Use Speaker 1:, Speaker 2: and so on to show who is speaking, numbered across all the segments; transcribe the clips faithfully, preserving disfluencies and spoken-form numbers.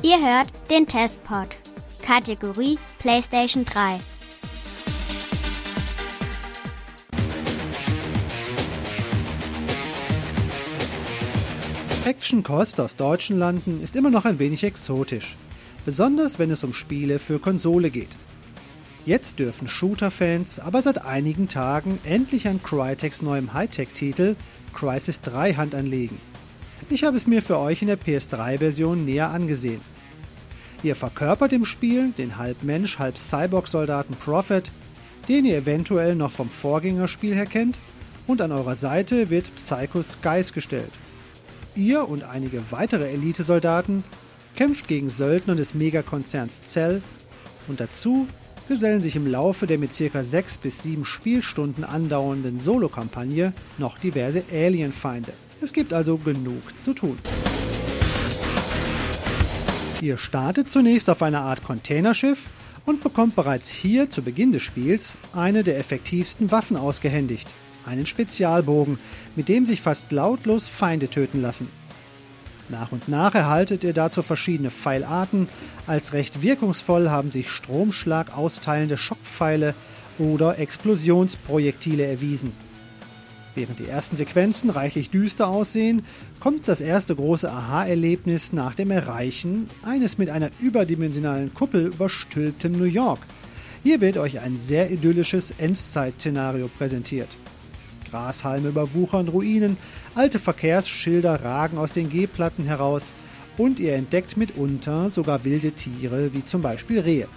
Speaker 1: Ihr hört den Testpod. Kategorie PlayStation drei.
Speaker 2: Action Cost aus deutschen Landen ist immer noch ein wenig exotisch, besonders wenn es um Spiele für Konsole geht. Jetzt dürfen Shooter-Fans aber seit einigen Tagen endlich an Crytek's neuem Hightech-Titel Crysis drei Hand anlegen. Ich habe es mir für euch in der P S drei Version näher angesehen. Ihr verkörpert im Spiel den halb Mensch, halb Cyborg-Soldaten Prophet, den ihr eventuell noch vom Vorgängerspiel her kennt, und an eurer Seite wird Psycho Skies gestellt. Ihr und einige weitere Elite-Soldaten kämpft gegen Söldner des Megakonzerns Cell und dazu gesellen sich im Laufe der mit ca. sechs bis sieben Spielstunden andauernden Solo-Kampagne noch diverse Alien-Feinde. Es gibt also genug zu tun. Ihr startet zunächst auf einer Art Containerschiff und bekommt bereits hier zu Beginn des Spiels eine der effektivsten Waffen ausgehändigt. Einen Spezialbogen, mit dem sich fast lautlos Feinde töten lassen. Nach und nach erhaltet ihr dazu verschiedene Pfeilarten. Als recht wirkungsvoll haben sich Stromschlag austeilende Schockpfeile oder Explosionsprojektile erwiesen. Während die ersten Sequenzen reichlich düster aussehen, kommt das erste große Aha-Erlebnis nach dem Erreichen eines mit einer überdimensionalen Kuppel überstülpten New York. Hier wird euch ein sehr idyllisches Endzeit-Szenario präsentiert. Grashalme überwuchern Ruinen, alte Verkehrsschilder ragen aus den Gehplatten heraus und ihr entdeckt mitunter sogar wilde Tiere wie zum Beispiel Rehe.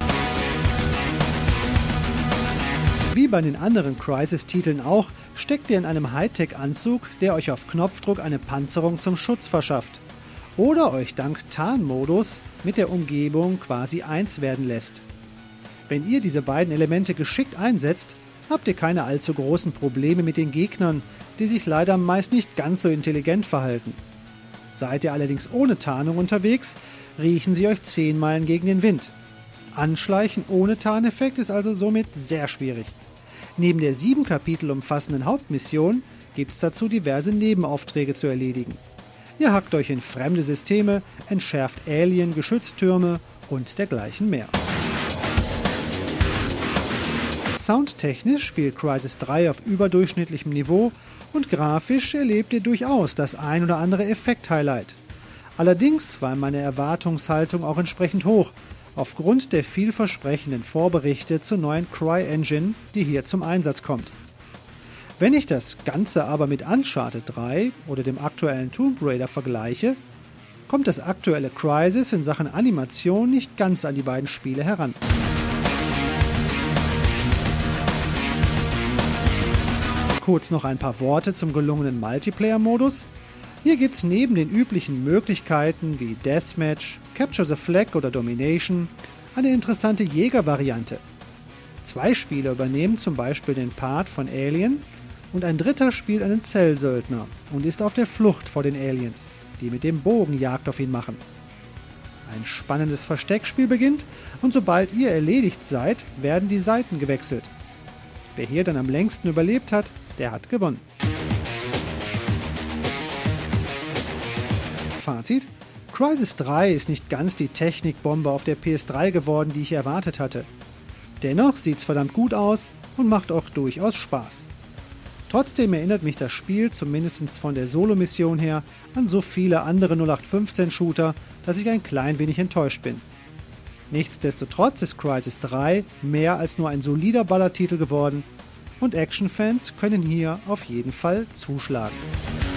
Speaker 2: Wie bei den anderen Crysis-Titeln auch, steckt ihr in einem Hightech-Anzug, der euch auf Knopfdruck eine Panzerung zum Schutz verschafft oder euch dank Tarnmodus mit der Umgebung quasi eins werden lässt. Wenn ihr diese beiden Elemente geschickt einsetzt, habt ihr keine allzu großen Probleme mit den Gegnern, die sich leider meist nicht ganz so intelligent verhalten. Seid ihr allerdings ohne Tarnung unterwegs, riechen sie euch zehn Meilen gegen den Wind. Anschleichen ohne Tarneffekt ist also somit sehr schwierig. Neben der sieben Kapitel umfassenden Hauptmission gibt es dazu diverse Nebenaufträge zu erledigen. Ihr hackt euch in fremde Systeme, entschärft Alien, Geschütztürme und dergleichen mehr. Soundtechnisch spielt Crysis drei auf überdurchschnittlichem Niveau und grafisch erlebt ihr durchaus das ein oder andere Effekt-Highlight. Allerdings war meine Erwartungshaltung auch entsprechend hoch, aufgrund der vielversprechenden Vorberichte zur neuen Cry-Engine, die hier zum Einsatz kommt. Wenn ich das Ganze aber mit Uncharted drei oder dem aktuellen Tomb Raider vergleiche, kommt das aktuelle Crysis in Sachen Animation nicht ganz an die beiden Spiele heran. Kurz noch ein paar Worte zum gelungenen Multiplayer-Modus. Hier gibt es neben den üblichen Möglichkeiten wie Deathmatch, Capture the Flag oder Domination eine interessante Jäger-Variante. Zwei Spieler übernehmen zum Beispiel den Part von Alien und ein dritter spielt einen Zellsöldner und ist auf der Flucht vor den Aliens, die mit dem Bogen Jagd auf ihn machen. Ein spannendes Versteckspiel beginnt und sobald ihr erledigt seid, werden die Seiten gewechselt. Wer hier dann am längsten überlebt hat, der hat gewonnen. Fazit: Crysis drei ist nicht ganz die Technikbombe auf der P S drei geworden, die ich erwartet hatte. Dennoch sieht's verdammt gut aus und macht auch durchaus Spaß. Trotzdem erinnert mich das Spiel, zumindest von der Solo-Mission her, an so viele andere null acht fünfzehn Shooter, dass ich ein klein wenig enttäuscht bin. Nichtsdestotrotz ist Crysis drei mehr als nur ein solider Ballertitel geworden und Actionfans können hier auf jeden Fall zuschlagen.